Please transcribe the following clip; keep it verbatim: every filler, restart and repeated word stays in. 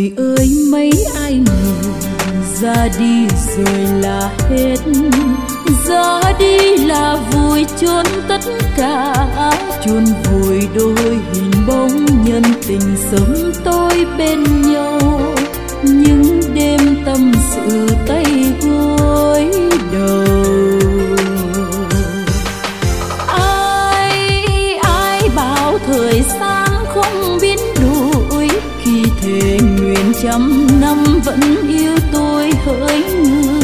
người ơi mấy ai ngờ ra đi rồi là hết, ra đi là vùi chôn tất cả, chôn vùi đôi hình bóng nhân tình sớm tôi bên nhau. Những đêm tâm sự tay gối đầu, ai ai bảo thời gian không biến đổi, khi thề nguyện trăm năm vẫn yêu tôi hỡi người.